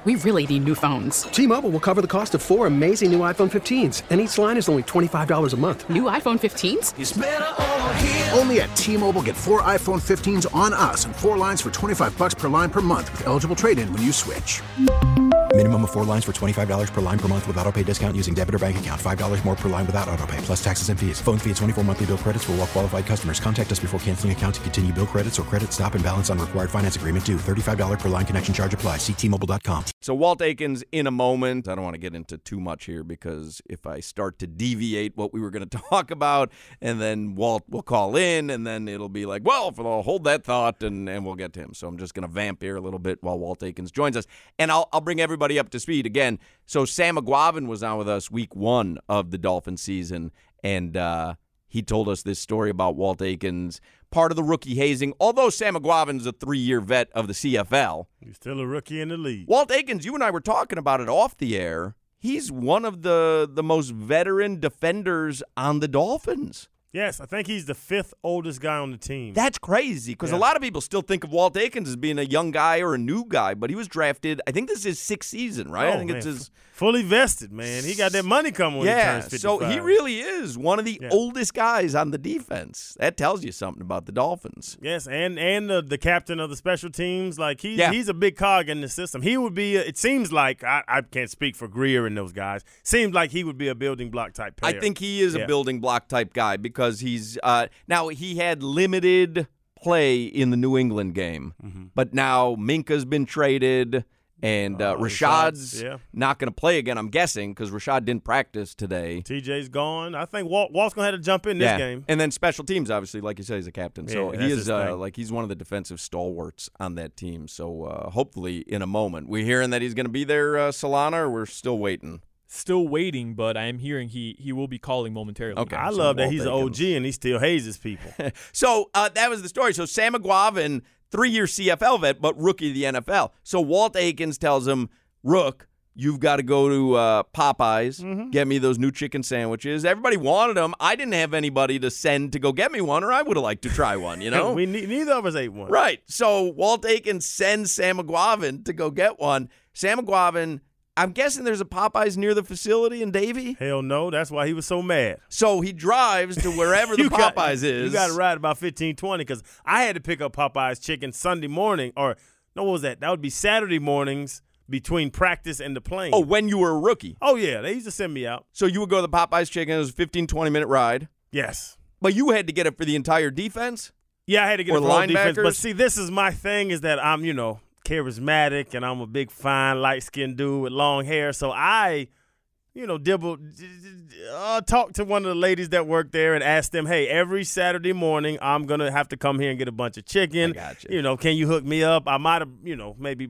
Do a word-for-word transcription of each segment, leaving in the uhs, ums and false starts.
We really need new phones. T-Mobile will cover the cost of four amazing new iPhone fifteens, and each line is only twenty-five dollars a month. New iPhone fifteens? It's better over here. Only at T-Mobile, get four iPhone fifteens on us and four lines for twenty-five dollars per line per month with eligible trade-in when you switch. Minimum of four lines for twenty-five dollars per line per month with autopay discount using debit or bank account. five dollars more per line without autopay, plus taxes and fees. Phone fee at twenty-four monthly bill credits for well-qualified customers. Contact us before canceling account to continue bill credits or credit stop and balance on required finance agreement due. thirty-five dollars per line connection charge applies. See T Mobile dot com. So Walt Aikens in a moment. I don't want to get into too much here because if I start to deviate what we were going to talk about, and then Walt will call in, and then it'll be like, well, I'll hold that thought, and, and we'll get to him. So I'm just going to vamp here a little bit while Walt Aikens joins us. And I'll, I'll bring everybody up to speed again. So Sam McGuavin was on with us week one of the Dolphin season, and uh, he told us this story about Walt Aikens, part of the rookie hazing. Although Sam McGuavin's a three-year vet of the C F L. He's still a rookie in the league. Walt Aikens, you and I were talking about it off the air. He's one of the, the most veteran defenders on the Dolphins. Yes, I think he's the fifth oldest guy on the team. That's crazy because yeah. a lot of people still think of Walt Aikens as being a young guy or a new guy, but he was drafted, I think this is his sixth season, right? Oh, I think man. it's his fully vested, man. He got that money coming when yeah, he turns fifty-five. So he really is one of the yeah. oldest guys on the defense. That tells you something about the Dolphins. Yes, and and the, the captain of the special teams. Like he, yeah. he's a big cog in the system. He would be, a, it seems like, I, I can't speak for Greer and those guys, seems like he would be a building block type player. I think he is yeah. a building block type guy because he's uh, – now, he had limited play in the New England game, mm-hmm. but now Minka's been traded, and uh, uh, Rashad's yeah. not going to play again, I'm guessing, because Rashad didn't practice today. T J's gone. I think Walt, Walt's going to have to jump in this yeah. game. And then special teams, obviously, like you said, he's a captain. So yeah, he is uh, like he's one of the defensive stalwarts on that team. So uh, hopefully in a moment. We're hearing that he's going to be there, uh, Solana, or we're still waiting? Still waiting, but I am hearing he he will be calling momentarily. Okay, I so love that Walt he's Aikens. an O G and he still hazes people. so uh, that was the story. So Sam McGuavin, three-year C F L vet, but rookie of the N F L. So Walt Aikens tells him, Rook, you've got to go to uh, Popeyes, mm-hmm. get me those new chicken sandwiches. Everybody wanted them. I didn't have anybody to send to go get me one, or I would have liked to try one, you know? we ne- Neither of us ate one. Right. So Walt Aikens sends Sam McGuavin to go get one. Sam McGuavin, I'm guessing there's a Popeyes near the facility in Davie? Hell no. That's why he was so mad. So he drives to wherever the got, Popeyes is. You got to ride about fifteen, twenty because I had to pick up Popeyes chicken Sunday morning. Or, no, what was that? That would be Saturday mornings between practice and the plane. Oh, when you were a rookie? Oh, yeah. They used to send me out. So you would go to the Popeyes chicken. It was a fifteen, twenty-minute ride? Yes. But you had to get it for the entire defense? Yeah, I had to get or it for all defense. linebackers? But, see, this is my thing is that I'm, you know, charismatic, and I'm a big, fine, light-skinned dude with long hair. So I, you know, dibble, uh, talk to one of the ladies that work there and ask them, hey, every Saturday morning I'm going to have to come here and get a bunch of chicken. I got you. You know, can you hook me up? I might have, you know, maybe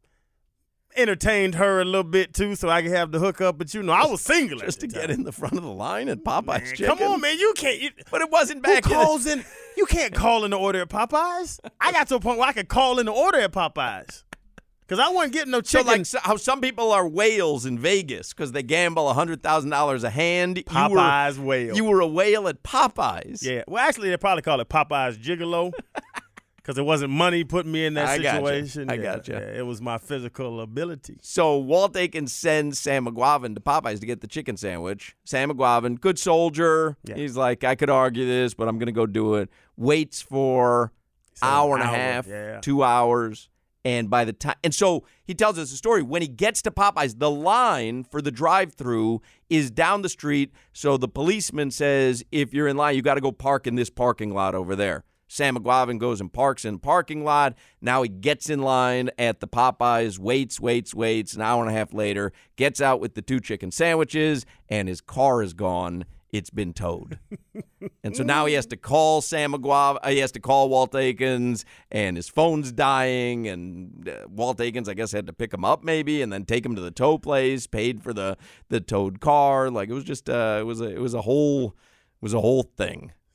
entertained her a little bit, too, so I could have the hookup. But, you know, I was single Just to at the get time. in the front of the line at Popeyes Man, chicken? come on, man. You can't. You, But it wasn't who back in calls in? You can't call in the order at Popeyes. I got to a point where I could call in the order at Popeyes because I wasn't getting no So chicken. like so, how some people are whales in Vegas because they gamble one hundred thousand dollars a hand. Popeyes you were, whale. You were a whale at Popeyes. Yeah. Well, actually, they probably call it Popeyes Gigolo because it wasn't money putting me in that I gotcha. situation. I yeah, gotcha. yeah, it was my physical ability. So Walt Aikens sends Sam McGuavin to Popeyes to get the chicken sandwich. Sam McGuavin, good soldier. Yeah. He's like, I could argue this, but I'm going to go do it. Waits for So hour and a hour, half, yeah. two hours. And by the time, and so he tells us a story. When he gets to Popeyes, the line for the drive-through is down the street. So the policeman says, if you're in line, you got to go park in this parking lot over there. Sam McGuavin goes and parks in the parking lot. Now he gets in line at the Popeyes, waits, waits, waits. An hour and a half later, gets out with the two chicken sandwiches, and his car is gone. It's been towed. And so now he has to call Sam McGuavin. He has to call Walt Aikens, and his phone's dying. And uh, Walt Aikens, I guess, had to pick him up maybe, and then take him to the tow place. Paid for the the towed car. Like it was just, uh, it was a, it was a whole, it was a whole thing.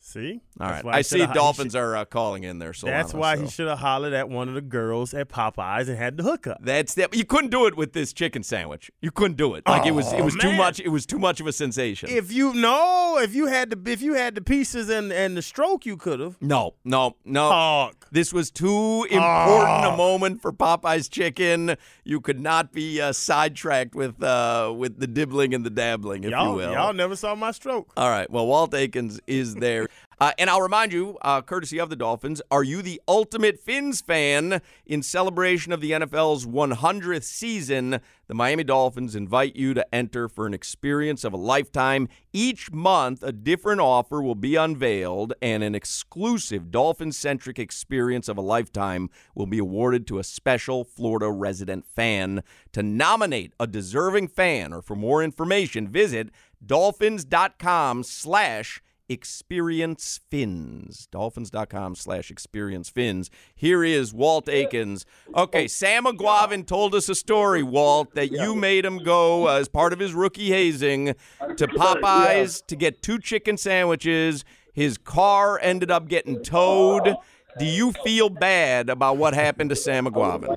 See? All That's right. why I he see shoulda- he Dolphins should- are uh, calling in there. Solana, That's why so. he should have hollered at one of the girls at Popeyes and had the hookup. That's that. You couldn't do it with this chicken sandwich. You couldn't do it. Like it was. It Oh, was too man. much. It was too much of a sensation. If you no, if you had the if you had the pieces and, and the stroke, you could have. no, no, no. Talk. This was too important Oh. a moment for Popeye's chicken. You could not be uh, sidetracked with uh, with the dibbling and the dabbling, if Y'all, you will. y'all never saw my stroke. All right. Well, Walt Aikens is there. Uh, and I'll remind you, uh, courtesy of the Dolphins, are you the ultimate Fins fan? In celebration of the N F L's one hundredth season, the Miami Dolphins invite you to enter for an experience of a lifetime. Each month, a different offer will be unveiled, and an exclusive Dolphin-centric experience of a lifetime will be awarded to a special Florida resident fan. To nominate a deserving fan, or for more information, visit dolphins.com slash Experience Fins. Dolphins.com slash Experience Fins. Here is Walt Aikens. Okay, Sam McGuavin told us a story, Walt, that you made him go uh, as part of his rookie hazing to Popeyes to get two chicken sandwiches. His car ended up getting towed. Do you feel bad about what happened to Sam McGuavin?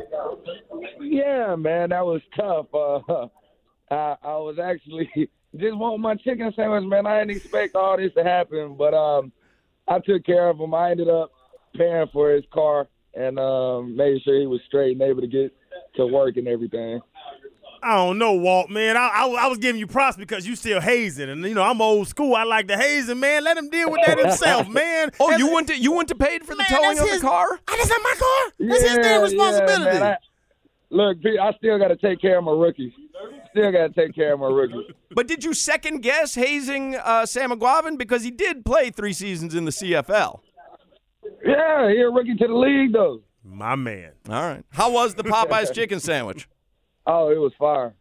Yeah, man, that was tough. Uh, I, I was actually just wanting my chicken sandwich, man. I didn't expect all this to happen, but um, I took care of him. I ended up paying for his car and um, made sure he was straight and able to get to work and everything. I don't know, Walt, man. I, I, I was giving you props because you still hazing, and you know I'm old school. I like the hazing, man. Let him deal with that himself, man. Oh, That's- you went to you went to pay for the Man, towing that's of his- the car? Ah, that's not my car. That's his Yeah, damn responsibility. Yeah, man. I, look, Pete, I still got to take care of my rookies. Still got to take care of my rookies. But did you second guess hazing uh, Sam McGuavin? Because he did play three seasons in the C F L. Yeah, he a rookie to the league, though. My man. All right. How was the Popeyes chicken sandwich? Oh, it was fire.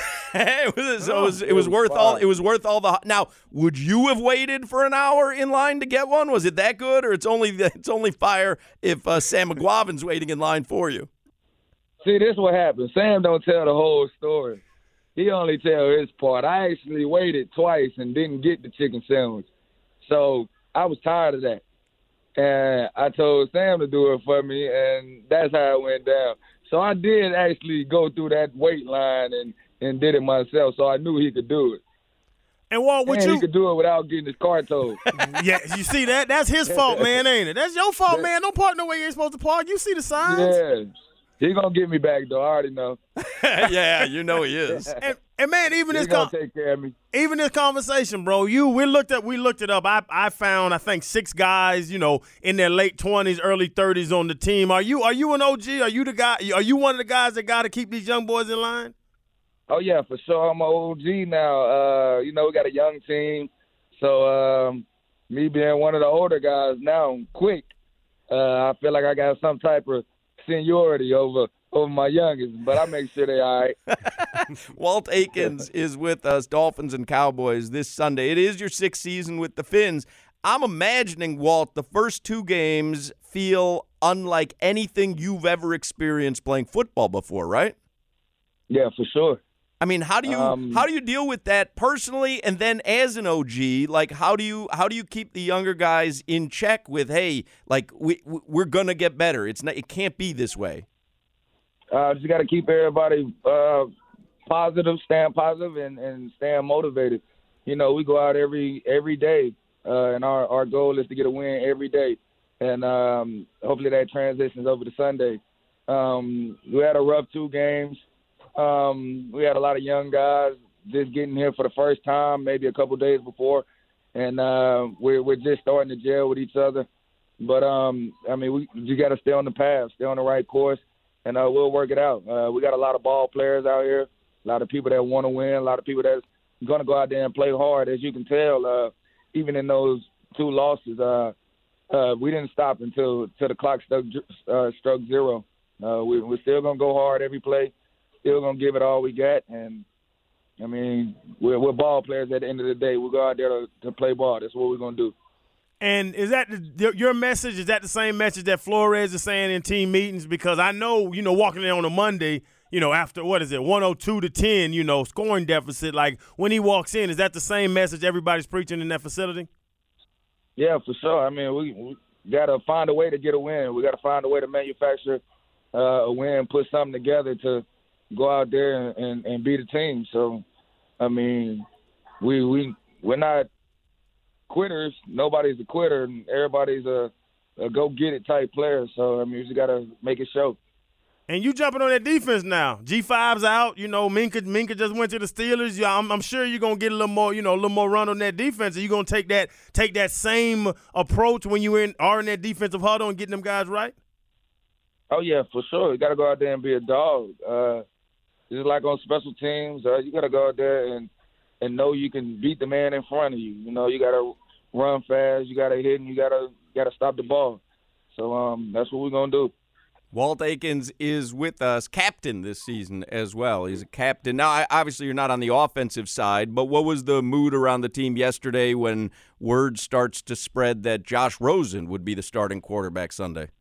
it was, it was, it It was was worth all. fire. It was worth all the. Now, would you have waited for an hour in line to get one? Was it that good, or it's only it's only fire if uh, Sam McGuavin's waiting in line for you? See, this is what happened. Sam don't tell the whole story. He only tell his part. I actually waited twice and didn't get the chicken sandwich. So I was tired of that. And I told Sam to do it for me, and that's how it went down. So I did actually go through that wait line and, and did it myself, so I knew he could do it. And Walt, would and you? he could do it without getting his car towed. Yeah, you see that? That's his fault, man, ain't it? That's your fault, man. Don't park no way you ain't supposed to park. You see the signs. Yeah. He going to get me back, though. I already know. Yeah, you know he is. And, and man, even He's this going con- to take care of me. even this conversation, bro. You we looked at we looked it up. I I found I think six guys, you know, in their late twenties, early thirties on the team. Are you are you an O G? Are you the guy? Are you one of the guys that got to keep these young boys in line? Oh, yeah, for sure. I'm an O G now. Uh, you know, we got a young team. So um, me being one of the older guys now, I'm quick. Uh, I feel like I got some type of seniority over over my youngest, but I make sure they all right. Walt Aikens is with us, Dolphins and Cowboys, this Sunday. It is your sixth season with the Fins. I'm imagining, Walt, the first two games feel unlike anything you've ever experienced playing football before, right? Yeah, for sure. I mean, how do you Um, how do you deal with that personally, and then as an O G, like how do you how do you keep the younger guys in check with, hey, like we we're gonna get better. It's not it can't be this way. Uh, just got to keep everybody uh, positive, staying positive, and, and staying motivated. You know, we go out every every day, uh, and our, our goal is to get a win every day. And um, hopefully that transitions over to Sunday. Um, we had a rough two games. Um, we had a lot of young guys just getting here for the first time, maybe a couple days before, and uh, we're we're just starting to gel with each other. But um, I mean, we you got to stay on the path, stay on the right course, and uh, we'll work it out. Uh, we got a lot of ball players out here, a lot of people that want to win, a lot of people that's going to go out there and play hard. As you can tell, uh, even in those two losses, uh, uh, we didn't stop until, until the clock struck, uh, struck zero. Uh, we, we're still going to go hard every play, still going to give it all we got. And, I mean, we're, we're ball players at the end of the day. We'll go out there to, to play ball. That's what we're going to do. And is that the, your message? Is that the same message that Flores is saying in team meetings? Because I know, you know, walking in on a Monday, you know, after, what is it, one oh two to ten, you know, scoring deficit, like when he walks in, is that the same message everybody's preaching in that facility? Yeah, for sure. I mean, we, we got to find a way to get a win. We got to find a way to manufacture uh, a win, put something together to go out there and, and, and beat a team. So, I mean, we, we, we're not quitters. Nobody's a quitter, and everybody's a, a go-get-it type player. So, I mean, we just got to make it show. And you jumping on that defense now. G five's out. You know, Minka Minka just went to the Steelers. Yeah, I'm, I'm sure you're gonna get a little more, you know, a little more run on that defense. Are you gonna take that take that same approach when you in, are in that defensive huddle and getting them guys right? Oh yeah, for sure. You got to go out there and be a dog. Uh, just like on special teams, uh, you got to go out there and and know you can beat the man in front of you. You know, you got to run fast. You got to hit, and you got to got to stop the ball. So um, that's what we're gonna do. Walt Aikens is with us, captain this season as well. He's a captain. Now, obviously, you're not on the offensive side, but what was the mood around the team yesterday when word starts to spread that Josh Rosen would be the starting quarterback Sunday?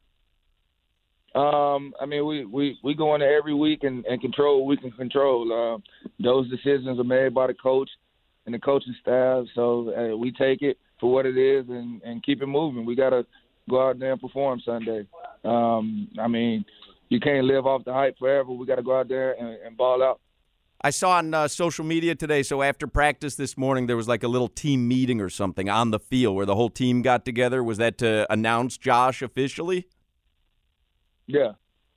Um, I mean, we, we, we go in there every week and, and control what we can control. Uh, those decisions are made by the coach and the coaching staff, so uh, we take it for what it is and, and keep it moving. We got to go out there and perform Sunday. Um, I mean, you can't live off the hype forever. We got to go out there and, and ball out. I saw on uh, social media today, so after practice this morning, there was like a little team meeting or something on the field where the whole team got together. Was that to announce Josh officially? Yeah.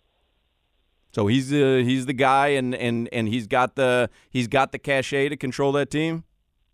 So he's uh, he's the guy, and, and, and he's got the he's got the cachet to control that team.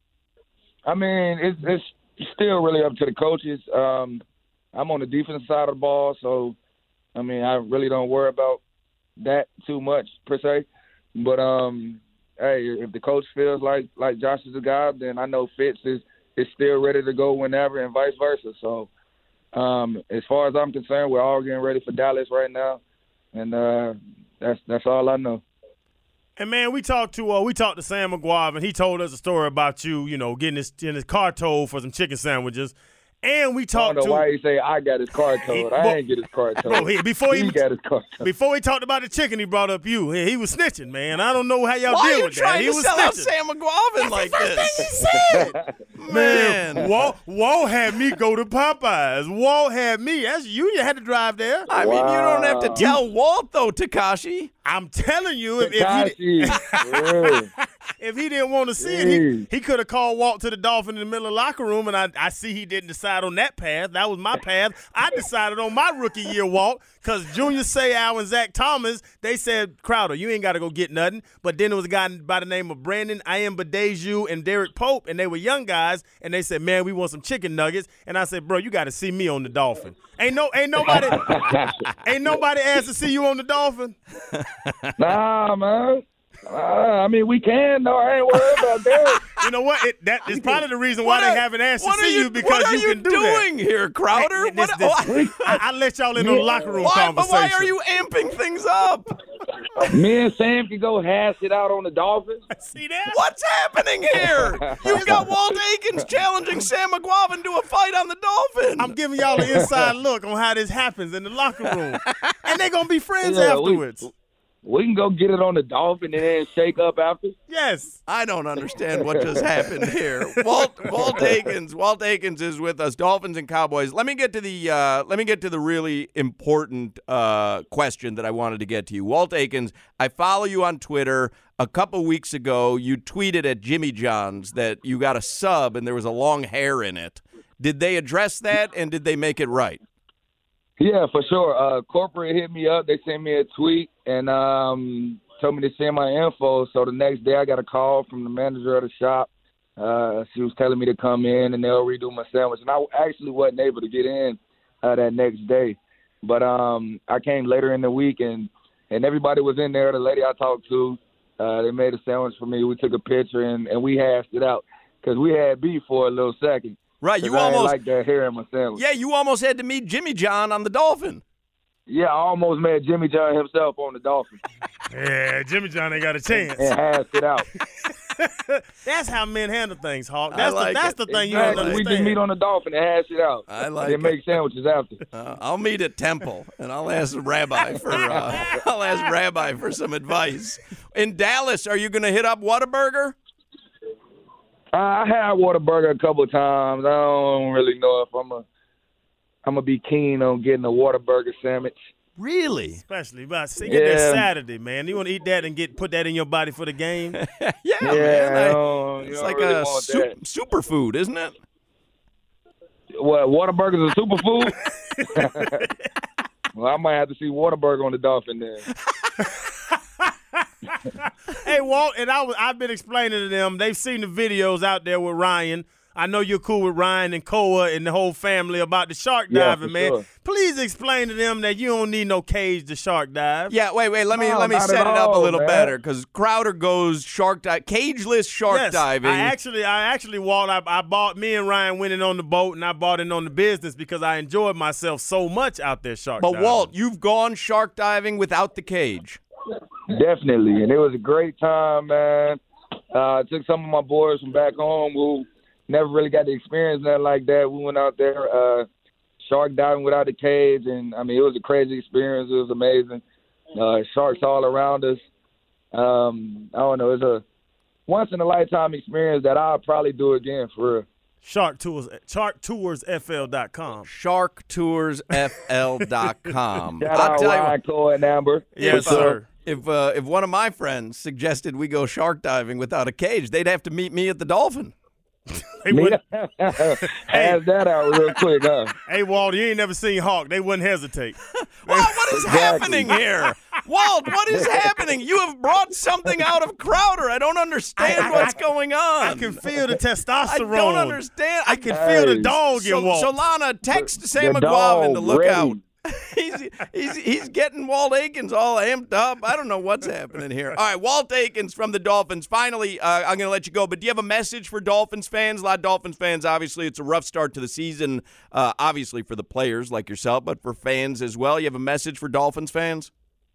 I mean, it's it's still really up to the coaches. Um, I'm on the defensive side of the ball, so, I mean, I really don't worry about that too much per se. But, um, hey, if the coach feels like, like Josh is a guy, then I know Fitz is, is still ready to go whenever and vice versa. So, um, as far as I'm concerned, we're all getting ready for Dallas right now, and uh, that's that's all I know. And, man, we talked to uh, we talked to Sam McGuire, and he told us a story about you, you know, getting his, getting his car towed for some chicken sandwiches. And we talked I don't know to why he say I got his car towed. I ain't get his car towed. Bro, he, before he, he got his car towed. Before he talked about the chicken, he brought up you. He, he was snitching, man. I don't know how y'all why deal with that. Why are you he trying was to sell snitching. out Sam McGuire like That's this? the first thing he said. Man, Walt, Walt had me go to Popeyes. Walt had me. That's you. You had to drive there. I mean, Wow. you don't have to tell Walt, though, Takashi. I'm telling you, if, if he Takashi. if he didn't want to see it, he, he could have called Walt to the Dolphin in the middle of the locker room, and I, I see he didn't decide on that path. That was my path. I decided on my rookie year, Walt, because Junior Seau and Zach Thomas, they said, Crowder, you ain't got to go get nothing. But then there was a guy by the name of Brandon Ayambadeju and Derek Pope, and they were young guys, and they said, man, we want some chicken nuggets. And I said, bro, you got to see me on the Dolphin. Ain't no, ain't nobody, ain't nobody asked to see you on the Dolphin. Nah, man. Uh, I mean, we can, though. I ain't worried about that. You know what? It, that is probably the reason why What they are- haven't asked to what are see you, you- because what are you you can do that. doing here, Crowder? Hey, this- What- this- why- I, I let y'all in on the locker room why, but conversation. why are you amping things up? Me and Sam can go hash it out on the Dolphins. See that? What's happening here? You've got Walt Aikens challenging Sam McGuire to a fight on the Dolphin. I'm giving y'all an inside look on how this happens in the locker room. And they're going to be friends Yeah, we- afterwards. We can go get it on the Dolphin and then shake up after. Yes. I don't understand what just happened here. Walt Walt Aikens, Walt Aikens is with us. Dolphins and Cowboys. Let me get to the uh, let me get to the really important uh, question that I wanted to get to you. Walt Aikens, I follow you on Twitter. A couple weeks ago, you tweeted at Jimmy John's that you got a sub and there was a long hair in it. Did they address that, and did they make it right? Yeah, for sure. Uh, corporate hit me up. They sent me a tweet and um, told me to send my info. So the next day I got a call from the manager of the shop. Uh, she was telling me to come in and they'll redo my sandwich. And I actually wasn't able to get in uh, that next day. But um, I came later in the week, and, and everybody was in there. The lady I talked to, uh, they made a sandwich for me. We took a picture, and, and we hashed it out because we had beef for a little second. Right, you I almost like that hair in my sandwich. Yeah, you almost had to meet Jimmy John on the Dolphin. Yeah, I almost met Jimmy John himself on the Dolphins Yeah, Jimmy John ain't got a chance. and hashed it out. That's how men handle things, Hawk. I That's like the, that's it. the thing you Exactly. don't We understand. just meet on the Dolphin and hash it out. I like and then it. make sandwiches after. Uh, I'll meet at Temple, and I'll ask Rabbi for uh, I'll ask Rabbi for some advice. In Dallas, are you going to hit up Whataburger? Uh, I had Whataburger a couple of times. I don't really know if I'm a I'm gonna be keen on getting a Whataburger sandwich. Really? Especially, but see, get Yeah. that Saturday, man. You want to eat that and get put that in your body for the game? yeah, Yeah, man. I- I don't- you it's don't like really a want su- that. superfood, isn't it? What, Whataburger's a superfood? Well, I might have to see Whataburger on the Dolphin then. Hey, Walt, and I was, I've been explaining to them. They've seen the videos out there with Ryan. I know you're cool with Ryan and Koa and the whole family about the shark Yeah, diving, for man. sure. Please explain to them that you don't need no cage to shark dive. Yeah, wait, wait. Let me No, let me not set at it up a all, little man. better because Crowder goes shark dive, cageless shark yes, diving. I actually, I actually, Walt, I, I bought, me and Ryan went in on the boat, and I bought in on the business because I enjoyed myself so much out there shark but diving. Walt, you've gone shark diving without the cage. Definitely, and it was a great time, man. Uh, I took some of my boys from back home who never really got to experience nothing like that. We went out there uh, shark diving without a cage, and, I mean, it was a crazy experience. It was amazing. Uh, sharks all around us. Um, I don't know. It's a once-in-a-lifetime experience that I'll probably do again for real. Shark Tours, shark tours f l dot com. shark tours f l dot com. Shout I'll out tell you Ryan what, Cole and Amber. Yes, For sure. sir. if uh, if one of my friends suggested we go shark diving without a cage, they'd have to meet me at the Dolphin. They wouldn't- Ask that out real quick, huh? Hey, Walt, you ain't never seen Hawk. They wouldn't hesitate. Walt, what is Exactly. happening here? Walt, what is happening? You have brought something out of Crowder. I don't understand I- I- what's going on. I can feel the I testosterone. don't understand. I can feel the Hey. dog So, in Walt. so Lana, text Sam the McGuavin to dog look ready. out. he's, he's he's getting Walt Aikens all amped up. I don't know what's happening here. All right, Walt Aikens from the Dolphins. Finally, uh, I'm going to let you go, but do you have a message for Dolphins fans? A lot of Dolphins fans, obviously, it's a rough start to the season, uh, obviously for the players like yourself, but for fans as well. You have a message for Dolphins fans?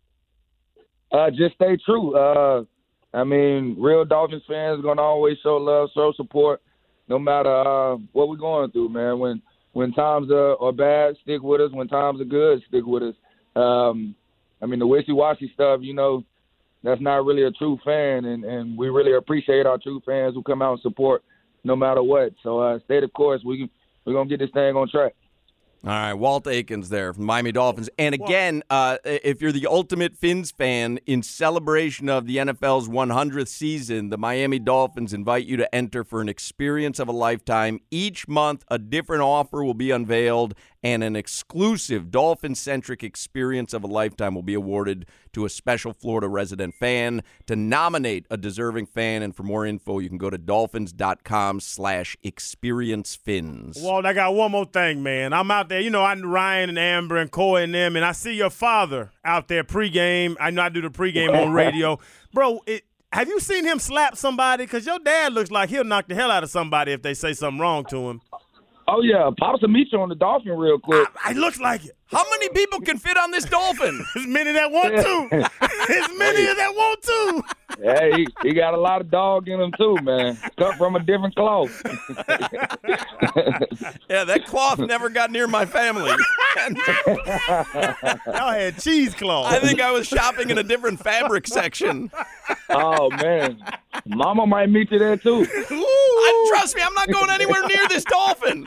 Uh, just stay true. Uh, I mean, real Dolphins fans are gonna always show love, show support, no matter uh, what we're going through, man. When when times are, are bad, stick with us. When times are good, stick with us. Um, I mean, the wishy-washy stuff, you know, that's not really a true fan, and, and we really appreciate our true fans who come out and support no matter what. So uh, stay the course. We we're gonna get this thing on track. All right, Walt Aikens there from Miami Dolphins. And again, uh, if you're the ultimate Fins fan, in celebration of the N F L's one hundredth season, the Miami Dolphins invite you to enter for an experience of a lifetime. Each month, a different offer will be unveiled, and an exclusive Dolphin-centric experience of a lifetime will be awarded to a special Florida resident fan. To nominate a deserving fan, and for more info, you can go to dolphins.com slash experiencefins. Walt, I got one more thing, man. I'm out there, you know, I Ryan and Amber and Coy and them, and I see your father out there pregame. I know I do the pregame on radio. Bro, it, have you seen him slap somebody? Because your dad looks like he'll knock the hell out of somebody if they say something wrong to him. Oh yeah, Pops will meet you on the Dolphin real quick. I, it looks like it. How many people can fit on this Dolphin? As many that want to. As many that want to. Hey, he, he got a lot of dog in him too, man. Cut from a different cloth. Yeah, that cloth never got near my family. Y'all had cheesecloth. I think I was shopping in a different fabric section. Oh man, Mama might meet you there too. I, trust me, I'm not going anywhere near this Dolphin.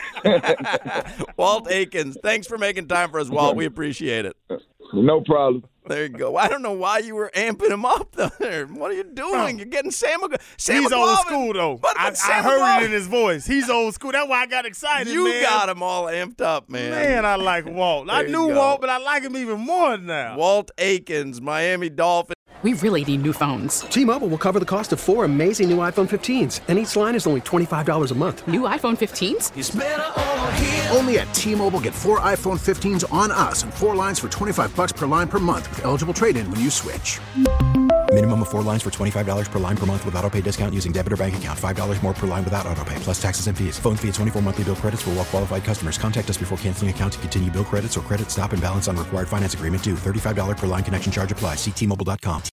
Walt Aikens, thanks for making time for us, Walt. We appreciate it. No problem. There you go. I don't know why you were amping him up there. What are you doing? You're getting Sam McGuavin. Sam He's McGuavin. old school, though. But, I, but Sam I heard McGuavin, it in his voice. He's old school. That's why I got excited, You man. got him all amped up, man. Man, I like Walt. I There you knew go. Walt, but I like him even more now. Walt Aikens, Miami Dolphins. We really need new phones. T-Mobile will cover the cost of four amazing new iPhone fifteens, and each line is only twenty-five dollars a month. New iPhone fifteens? Only at T-Mobile, get four iPhone fifteens on us and four lines for twenty-five bucks per line per month with eligible trade-in when you switch. Minimum of four lines for twenty-five dollars per line per month with autopay discount using debit or bank account. five dollars more per line without autopay, plus taxes and fees. Phone fee at twenty-four monthly bill credits for well-qualified customers. Contact us before canceling account to continue bill credits or credit stop and balance on required finance agreement due. thirty-five dollars per line connection charge applies. See T Mobile dot com.